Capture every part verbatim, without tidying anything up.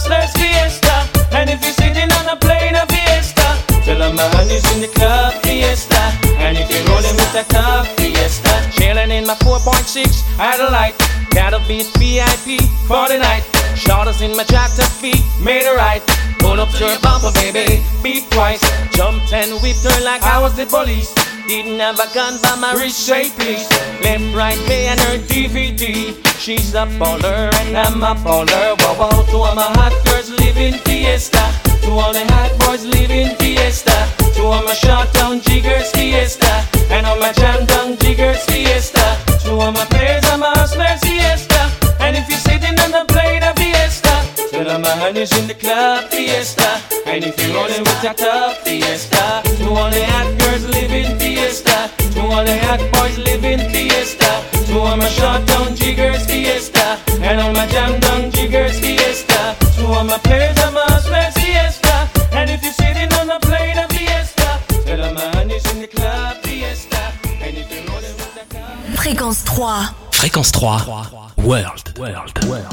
hustlers fiesta. And if you're sitting on a plane of fiesta, tell 'em my honey's in the club fiesta. And if you're rolling with a cup fiesta, chilling in my four point six Adelaide, gotta beat V I P for the night. Shoulders in my chapter feet, made it right. Pull up to your bumper, baby, beat twice. Jumped and whipped her like I was the police. Didn't have a gun, but my wrist say please. Left, right, me and her D V D. She's a baller and I'm a baller. Wow, wow, to all my hot girls living fiesta. To all the hot boys living fiesta. To all my short down jiggers fiesta. And all my jam down jiggers fiesta. To all my players and my hustlers fiesta. And if you're sitting on the plane of fiesta, tell 'em my honey's in the club fiesta. And if you're rolling with that top fiesta. To all the hot girls living fiesta. To all the hot boys living fiesta. To all my short down jiggers fiesta. And all my jam down jiggers fiesta. To all my players and my hustlers fiesta. And if you're sitting on the plane of fiesta, tell 'em my honey's in the club fiesta. And if you're rolling with that top. Fréquence trois. Fréquence trois. World. World. World.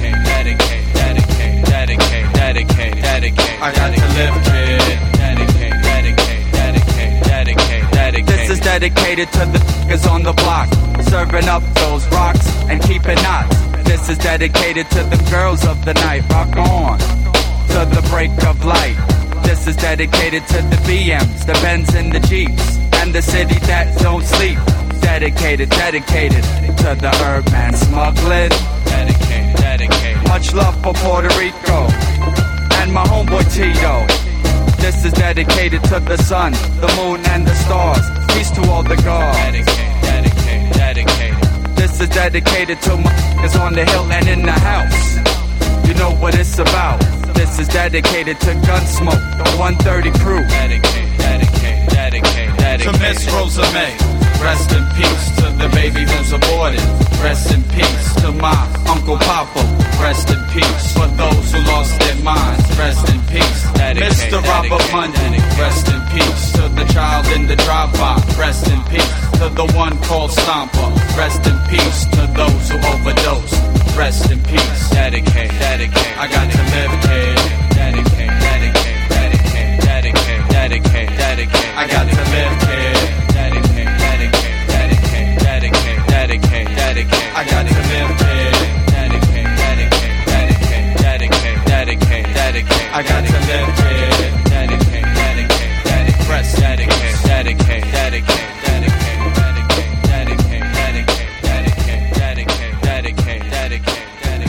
dedicated to the niggas on the block, serving up those rocks and keeping knots. This is dedicated to the girls of the night. Rock on to the break of light. This is dedicated to the B Ms, the Benz and the Jeeps, and the city that don't sleep. Dedicated, dedicated to the herb man smuggling. Dedicated, dedicated. Much love for Puerto Rico and my homeboy Tito. This is dedicated to the sun, the moon, and the stars. Peace to all the gods. Dedicated, dedicated, dedicated. This is dedicated to my niggas on the hill and in the house. You know what it's about. This is dedicated to Gunsmoke, the one thirty crew. Dedicated, dedicated, dedicated, dedicated. To Miss Rosa May, rest in peace. To the baby who's aborted, rest in peace. To my Uncle Papa, rest in peace. For those who lost their minds, rest in peace. Mister Robert Monday, rest in peace. To the child in the drive-by, rest in peace. To the one called Stomper, rest in peace. To those who overdose, rest in peace. Dedicate, dedicate. I got to live, kid. Dedicate, dedicate, dedicate, dedicate, dedicate, dedicate. I got to live, kid. Dedicate, dedicate, dedicate, dedicate, dedicate, dedicate. I got to live, kid. Dedicate, dedicate, dedicate, dedicate, dedicate, dedicate. I got to live, kid. Dedicate, dedicate, dedicate, press, dedicate, dedicate, dedicate, dedicate, dedicate, dedicate, dedicate, dedicate, dedicate, dedicate, dedicate.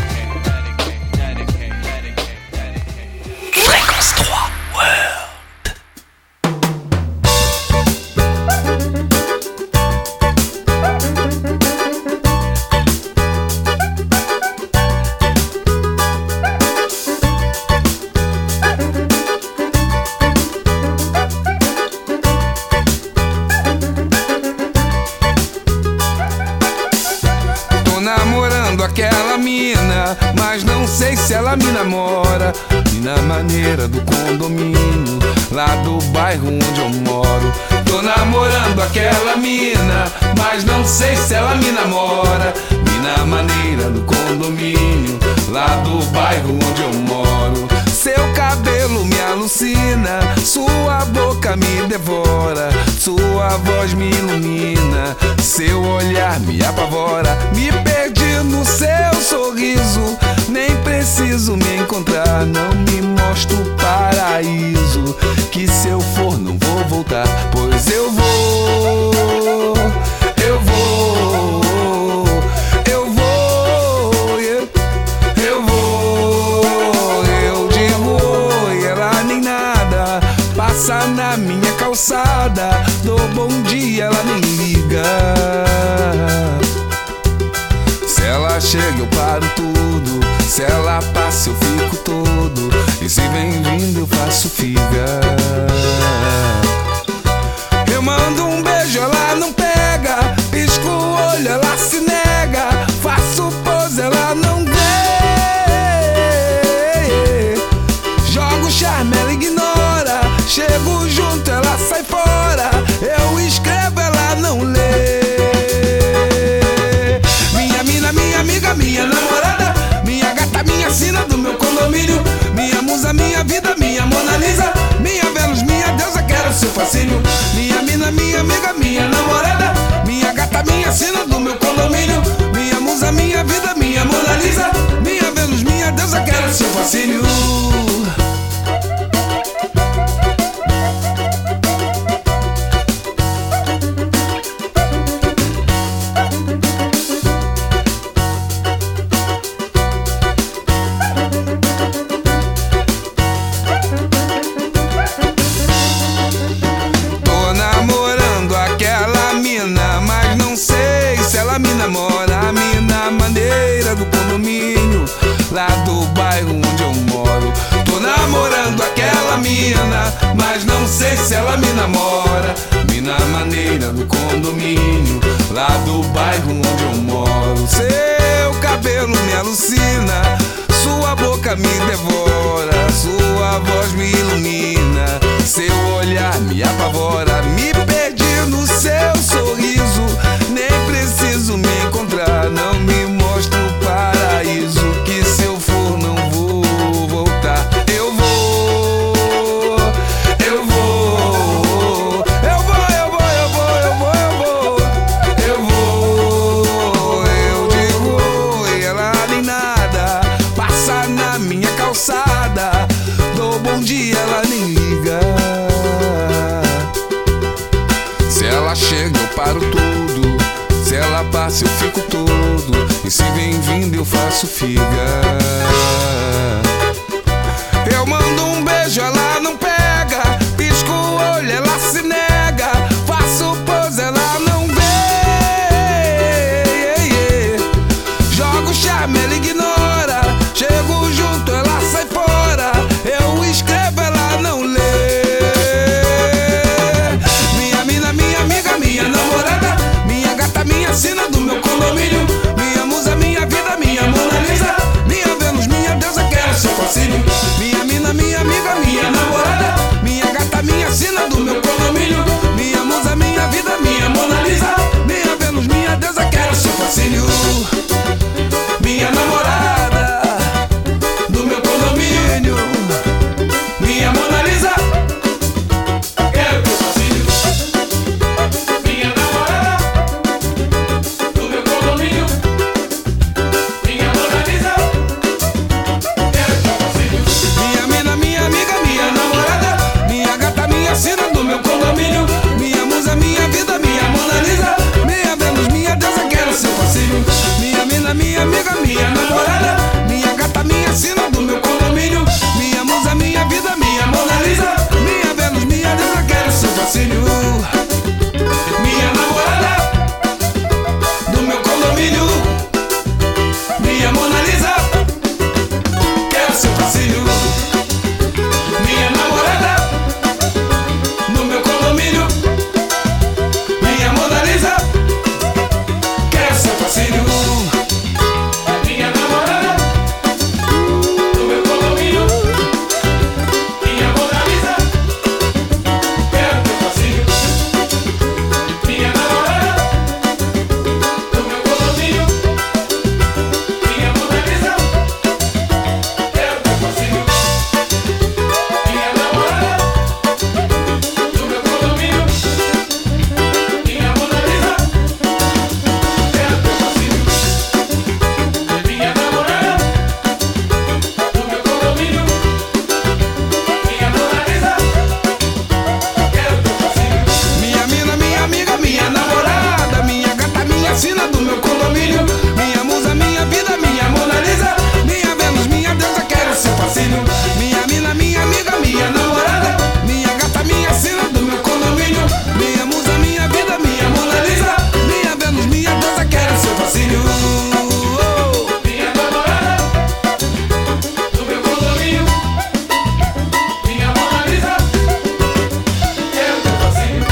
Fréquence trois World. Aquela mina, mas não sei se ela me namora. E na maneira do condomínio, lá do bairro onde eu moro. Tô namorando aquela mina, mas não sei se ela me namora. E na maneira do condomínio, lá do bairro onde eu moro. Seu cabelo me alucina, sua boca me devora, sua voz me ilumina, seu olhar me apavora. Me perdi no seu sorriso, nem preciso me encontrar. Não me mostra o paraíso, que se eu for não vou voltar. Pois eu vou, eu vou, eu vou, eu, eu vou. Eu digo oi, ela nem nada, passa na minha calçada. Dou bom dia, ela nem liga. Se ela chega eu paro tudo, se ela passa eu fico todo, e se vem vindo eu faço figa. Eu mando um beijo, ela não pega, pisco o olho, ela se nega, faço pose, ela não vê. Jogo charme, ela ignora, chego junto, ela sai fora. Eu escrevo, ela não lê. Amiga, minha namorada, minha gata, minha sina do meu condomínio, minha musa, minha vida, minha Mona Lisa, minha Vênus, minha deusa, quero seu fascínio. Minha mina, minha amiga, minha namorada, minha gata, minha sina do meu condomínio, minha musa, minha vida, minha Mona Lisa, minha Vênus, minha deusa, quero seu fascínio. Lá do bairro onde eu moro. Tô namorando aquela mina, mas não sei se ela me namora. Mina maneira do condomínio, lá do bairro onde eu moro. Seu cabelo me alucina, sua boca me devora, sua voz me ilumina, seu olhar me apavora. Me perdi no seu sorriso, nem preciso me encontrar. Não me mostra o paraíso, que se eu for não vou voltar. Eu vou, eu vou, eu vou, eu vou, eu vou, eu vou, eu ela passa eu fico todo, e se vem vindo eu faço figa. Eu mando um beijo, ela não pega, pisco o olho, ela se nega, faço pose, ela não vê. Jogo charme, ela ignora, chego junto, ela sai fora, eu escrevo, ela não lê. Minha mina, minha amiga, minha namorada, minha gata, minha sina do meu condomínio, minha musa, minha vida, minha Mona Lisa, minha Vênus, minha deusa, quero seu fascínio. Minha mina, minha amiga, minha namorada, minha gata, minha sina do meu condomínio, minha musa, minha vida, minha Mona Lisa, minha Vênus, minha deusa, quero seu fascínio. Minha namorada do meu condomínio, minha Mona Lisa, quero teu fascínio. Minha namorada do meu condomínio, minha Mona Lisa, quero teu fascínio. Minha mina, minha amiga, minha namorada, minha gata, minha sina do meu condomínio, minha musa, minha vida, minha Mona Lisa, minha Vênus, minha deusa, quero seu fascínio. Minha mina, minha amiga, minha namorada, minha gata, minha sina do meu condomínio, minha musa, minha vida, minha Mona Lisa, minha Vênus, minha deusa, quero seu fascínio. Minha namorada do meu condomínio, minha Mona Lisa, quero seu fascínio. Minha namorada no meu condomínio, minha Mona Lisa, quero seu fascínio. Minha namorada do meu condomínio, minha Mona Lisa, quero teu fascínio. Minha namorada do meu condomínio, minha Mona Lisa, quero teu fascínio. Minha namorada do meu condomínio, minha Mona Lisa, quero teu fascínio. Minha namorada do meu condomínio, minha Mona Lisa, quero teu fascínio. Minha mina, minha amiga, minha namorada, minha gata, minha sina do meu condomínio, minha musa, minha vida, minha Mona Lisa, minha Vênus, minha deusa, quero seu fascínio. Minha mina, minha amiga, minha namorada, minha gata, minha sina do meu condomínio, minha musa, minha vida, minha Mona Lisa, minha Vênus, minha deusa, quero seu fascínio. Minha namorada do meu condomínio, minha Mona Lisa, quero teu fascínio.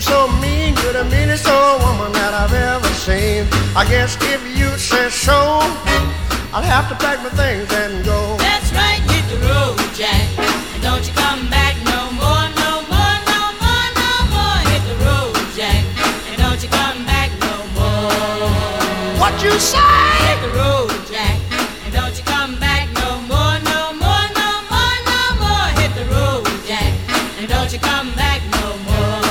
so mean, you're the meanest old woman that I've ever seen. I guess if you say so, I'll have to pack my things and go. That's right, hit the road, Jack. And don't you come back no more, no more, no more, no more. Hit the road, Jack. And don't you come back no more. What you say? Hit the road, Jack. And don't you come back no more, no more, no more, no more. Hit the road, Jack. And don't you come back no more.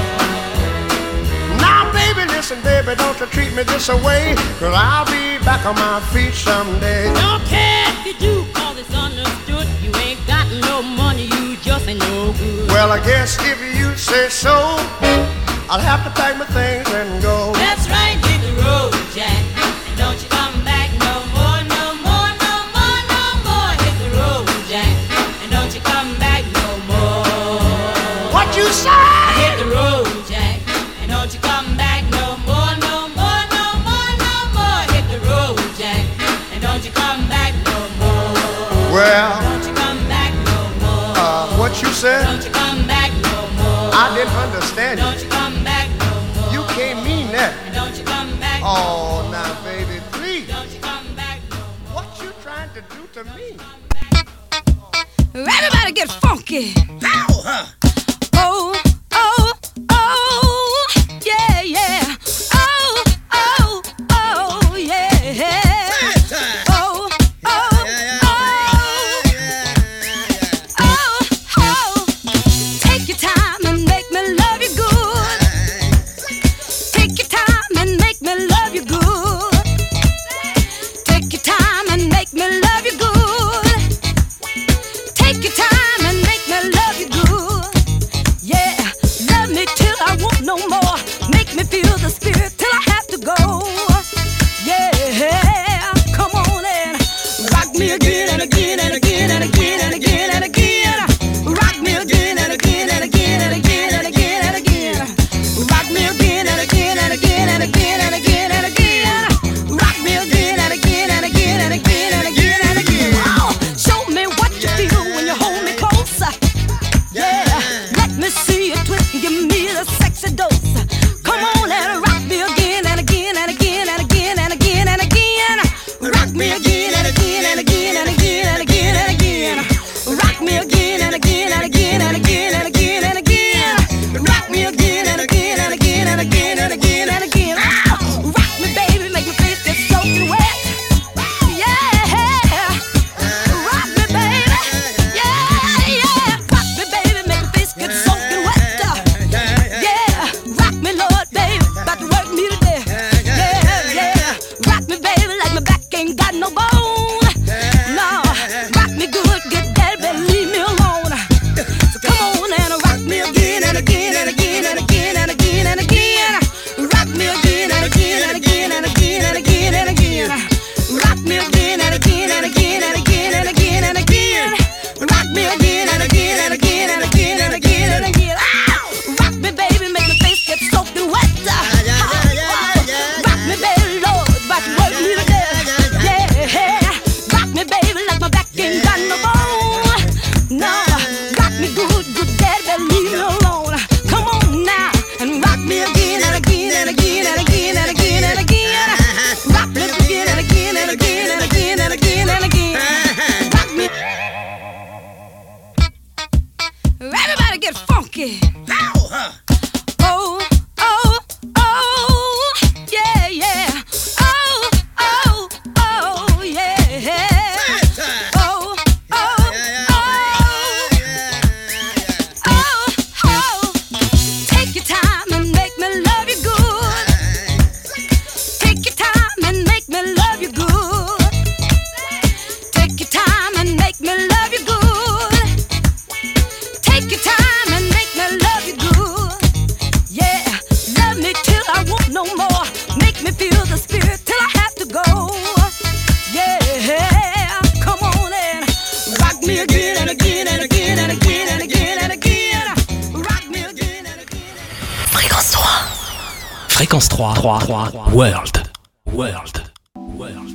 Now, baby, listen, baby, don't you treat me this way, 'cause I'll be back on my feet someday. Don't care if you do, 'cause it's understood. You ain't got no money, you just ain't no good. Well, I guess if you say so, I'll have to pack my things and go. That's right, hit the road, Jack. And don't you come back no more, no more, no more, no more. Hit the road, Jack. And don't you come back no more. What you say? Hit the road, Jack. And don't you come back no more, no more, no more, no more. Hit the road, Jack. And don't you come back no more. Well, don't you come back no more. Uh, what you said? Don't you come back no more. I didn't understand you. Don't you come back no more. You can't mean that. And don't you come back Oh, no more. now, baby, please. Don't you come back no more. What you trying to do to me? Everybody get funky. Ow, huh? Oh, oh, oh, yeah, yeah. Oh, oh, oh, yeah. Oh, oh, oh, oh, oh. Take your time and make me love you good. Take your time and make me love you good. Take your time and make me love you good. Take your time and make me love you good. Yeah, love me till I want no more. Make me feel the spirit till I have to go. Yeah, come on and rock me again and again and again and again and again and again. Rock me again and again and again and again and again and again. Rock me again and again and again and again and again and again. Rock me again and again and again and again and again and again. Oh, show me what you feel when you hold me closer. Yeah, let me see you twist and give me the sexy dose. Come on and rock me again and again and again and again and again and again. Rock me again and again and again and again and again and again. Rock me again and again and again and again and again and again. Rock me again and again and again and again and again and again. Rock me, baby, make my face get soaking wet. Yeah, rock me, baby. Yeah, yeah. Rock me, baby, make my face get soaking wet. Yeah, rock me, Lord, baby, about to work me to death. Yeah, yeah. Rock me, baby, like my back ain't got no bone. No, rock me good, good daddy, better leave me alone. So come on and rock me again and again and again and again and again and again. Rock me again and again and again and again and again and again. Rock me again and again and again and again and again and again. Rock me again and again and again and again and again and again. Rock me, baby, make my face get soaking wet. Rock me, baby, Lord, about to work me to death. Yeah, rock me, baby, like my back ain't got no bone. No, rock me good, good daddy, better leave me alone. Come on now and rock me again and again and again and again and again and again. Rock me again and again and again and again and again and again. Rock me. Everybody get funky. Ow, huh? Oh, oh, oh, yeah, yeah. Oh, oh, oh, yeah. Oh, oh, oh, oh, oh. Take your time and make me love you good. Take your time and make me love you good. Take your time and make me love you good. Take your time and make me love you good. Yeah, love me till I want no more. Make me feel the spirit till I have to go. Yeah, come on and rock me again and again and again and again and again and again. Rock me again and again. Fréquence trois. Fréquence trois. trois. World. World. World.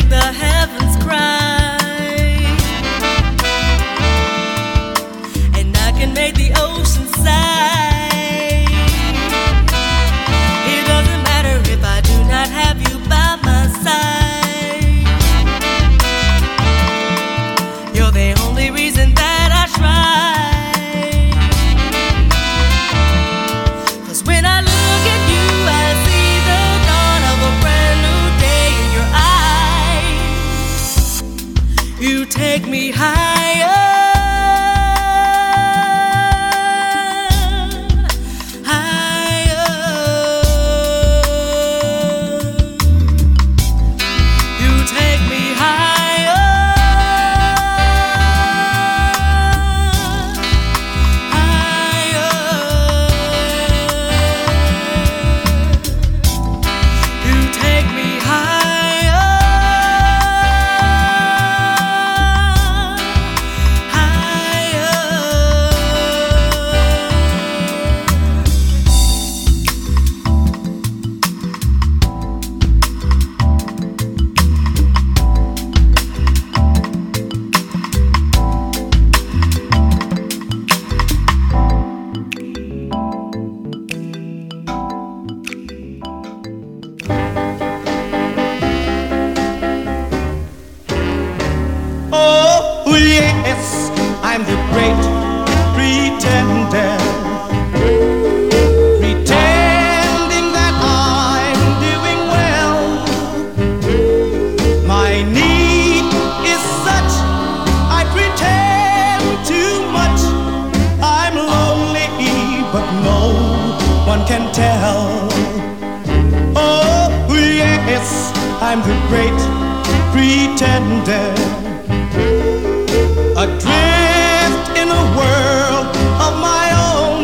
the heavens cry, and I can make the ocean sigh. It doesn't matter if I do not have you by my side. You're the only reason that I try. 'Cause when I look at you, I see the dawn of a brand new day in your eyes. You take me higher, higher. You take me higher, higher. You take me higher, higher. Oh, yes, I'm the great pretender, pretending that I'm doing well. My need is such, I pretend too much. I'm lonely, but no one can tell. Oh, yes, I'm the great pretender, adrift in a world of my own.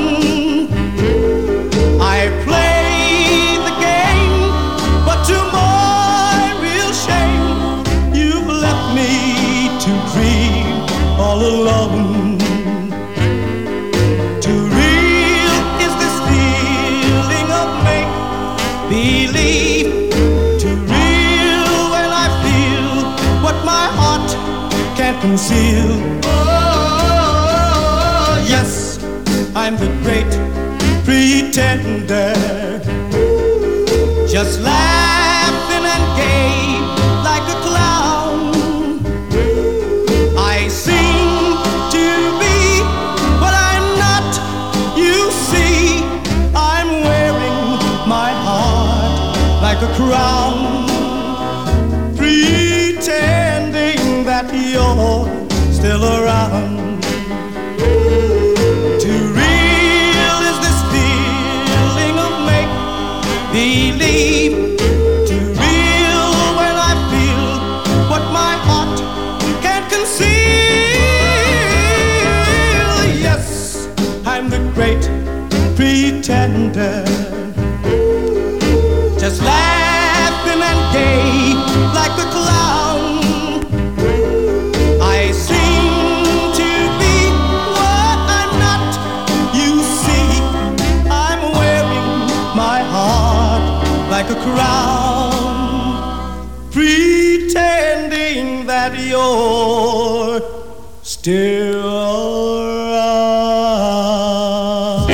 I play the game, but to my real shame, you've left me to dream all alone. Too real is this feeling of make-believe. Too real when I feel what my heart can't conceal. Oh, yes, I'm the great pretender, just laughing and gay like a clown. I seem to be what I'm not. You see, I'm wearing my heart like a crown, pretending that you're still around. Too real is this feeling of make-believe. Too real when I feel what my heart can't conceal. Yes, I'm the great pretender, just laughing and gay like a clown. I seem to be what I'm not. You see, I'm wearing my heart like a crown, pretending that you're still around.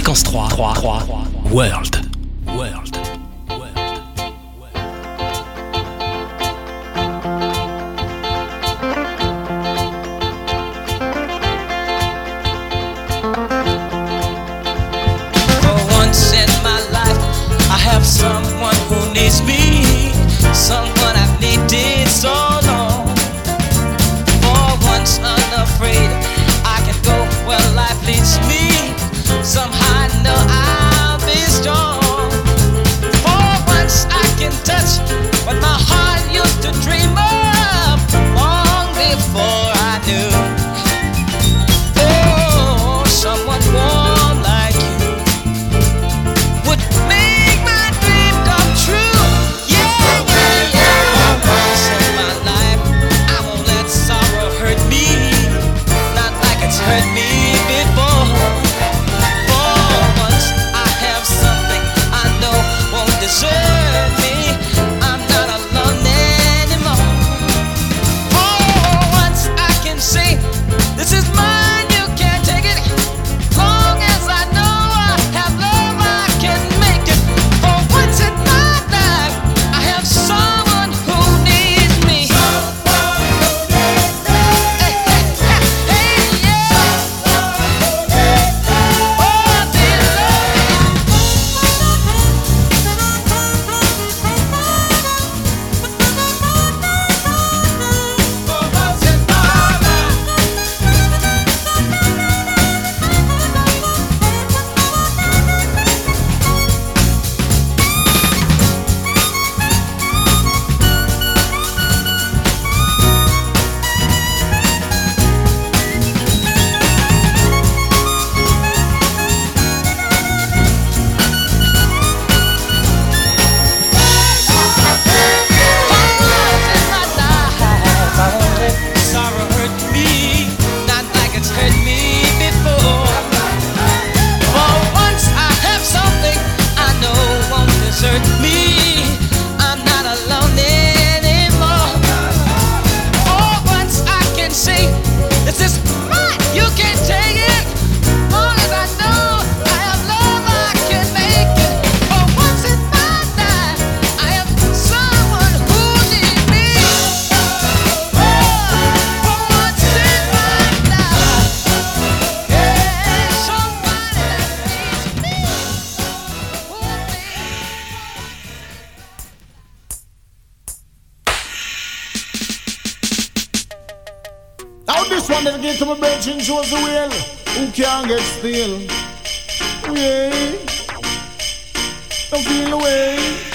Fréquence trois, trois, trois, World. World. Someone who needs me, someone I've needed so long. For once unafraid, I can go where life leads me. Somehow I know I'll be strong. For once I can touch what my heart used to dream of long before I knew. Oh, someone warm like you would make my dream come true. Yeah, yeah, yeah. Once in my life, I won't let sorrow hurt me, not like it's hurt me before. For once I have something I know won't desert me. I'm not alone anymore. For once I can say, this is mine, you can't take it. Long as I know I have love, I can make it. For once in my life, I have someone who needs me. Hey, hey, hey, yeah. Oh, dear sorrow hurt me, not like it's hurt me before. For once I have something I know won't desert me. I'm not alone anymore. For once I can say, this is mine, you can't take it. Long as I know I have love, I can make it. For once in my life, I have someone who needs me. For once in my life, yeah, somebody that needs me. Now this one that get to my bench shows the wheel. Who can't get still? Yeah. Don't feel away.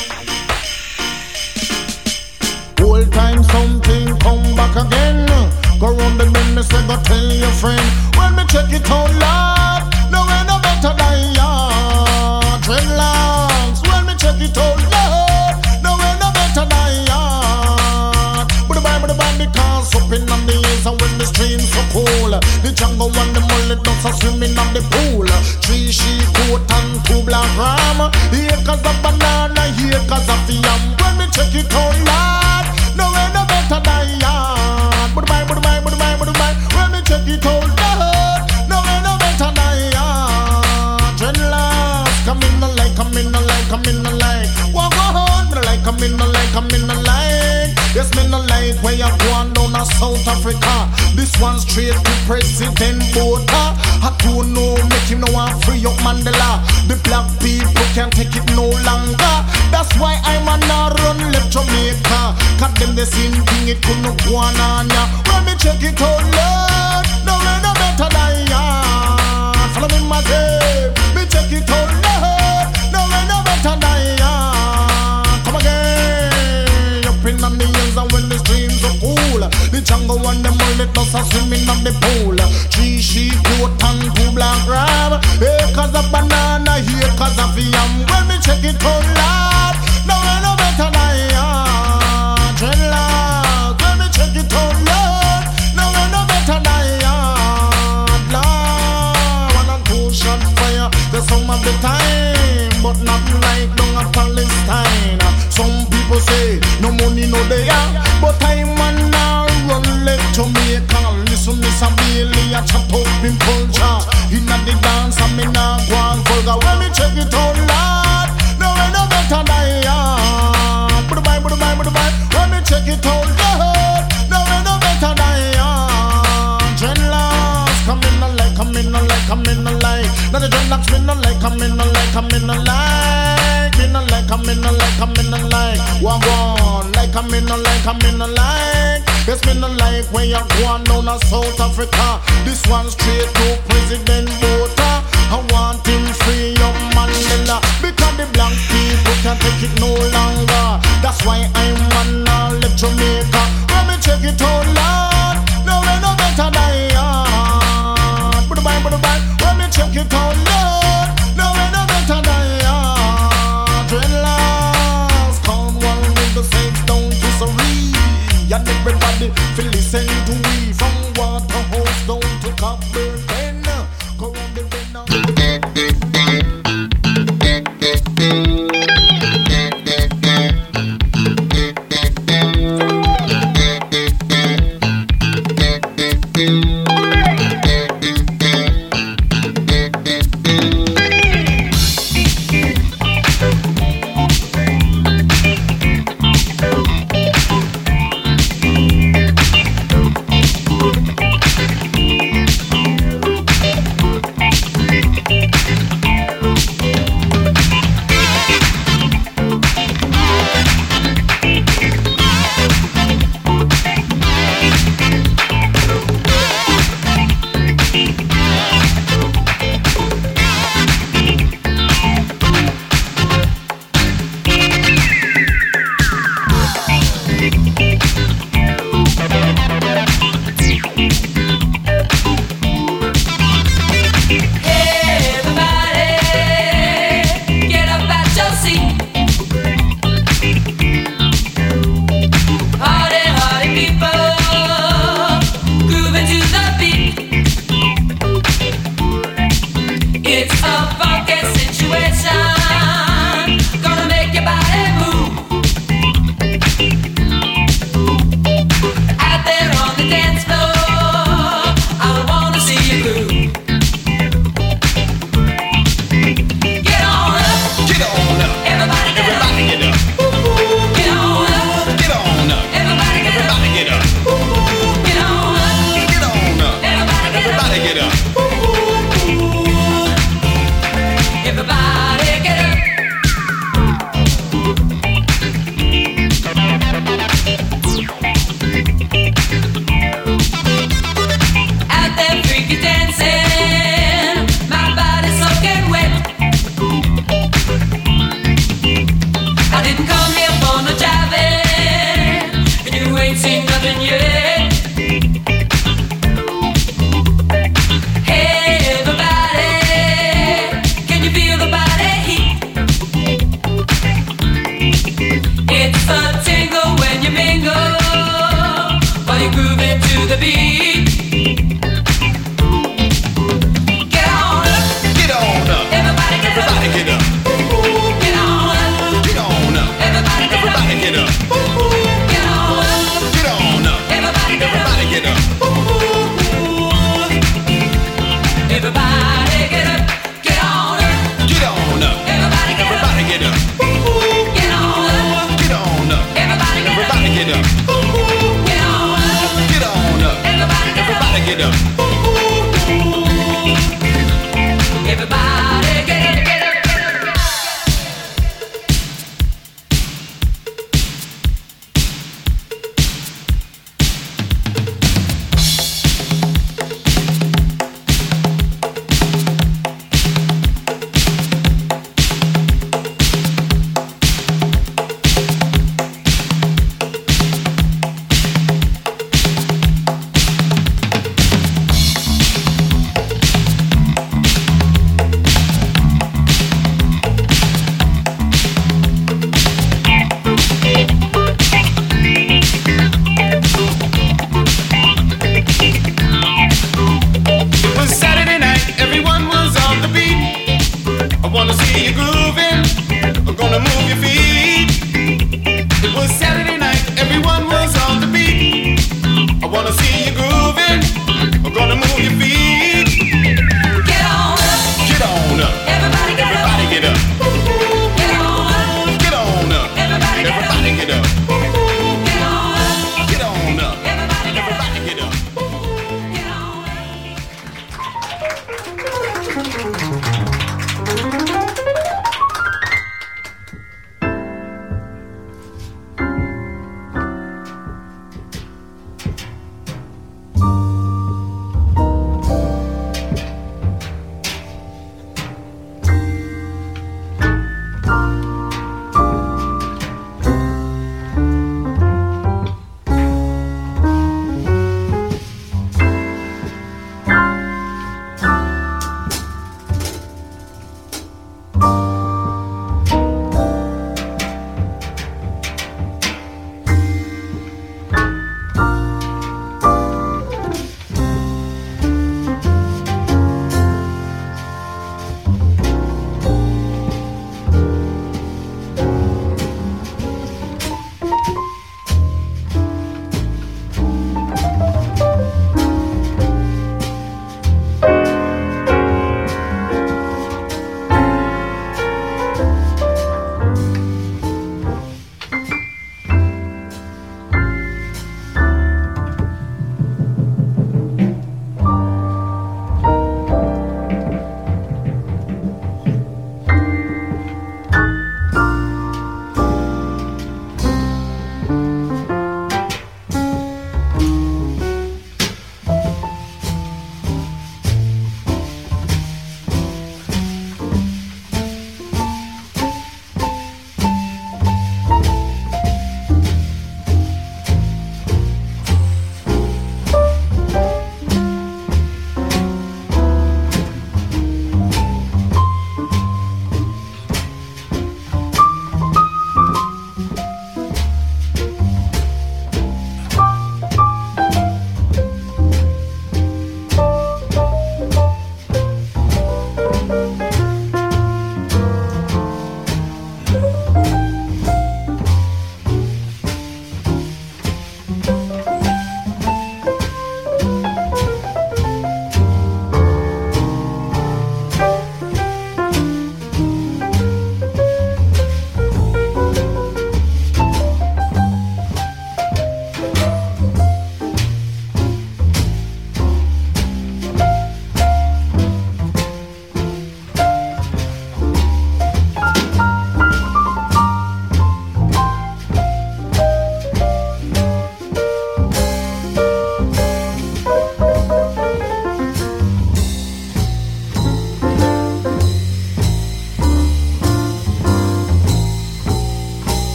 Whole time something come back again. Go round the bend, me say go tell your friend. When me check it out loud, no way no better than ya. Dreadlocks. When me check it out loud, no way no better than ya. But the Bible, the Bible, because up in on the hills and when the streams so cool, the jungle and the mullet dogs are swimming on the pool. Three sheep coat and two black ram. Acres of banana, acres of yam. When me check it out loud, no way no better than ya. But the Bible, the Bible, the Bible, the Bible, when me check it out loud, no way no better than ya. Dreadlocks, come in the light, come in the light, come in the light. Walk on, me like, come in the light, come in the light. Yes, me no like where you go on down to South Africa. This one straight to President Botha. I don't know, make him no one free up Mandela. The black people can't take it no longer. That's why I'm a not run left Jamaica. Cause them the same thing, it couldn't go on on ya. When me check it out loud, no way no better than ya. Follow me my tape, me check it out loud, no way no better than ya. Come again, up in the hills and when the streams are cool, the jungle and the mullet dogs are swimming on the pool. Three sheep coat and two black ram. Acres of banana, acres of yam. When me check it out loud, no way no better than ya. Dreadlocks. When me check it out loud, no way no better than ya. Lord, one and two shot fire, the some of the time, but not like down a Palestine. Some people say no money no they are, but I'm man now run left Jamaica. Listen, Miss Amelia, chat up in culture. Inna the dance, I'm in a one for Now the dreadlocks me no like, I me no like, I me no like. Me no like, I me no like, I me no like. One one, like I me no like, I me no like. Yes, me no like when you go on down to South Africa. This one straight to President Botha. I want him free, young Mandela, because the black people can't take it no longer. That's why I'm on a left Jamaica. Let me check it out, Lord. No way no better than yard. But the bang, but the bang. Let me check it out, Lord. No way no better than yard. Dreadlocks, come one with the saints down to Surrey. And everybody feel listen to we from Waterhouse down to Cockburn. Go round the bend now.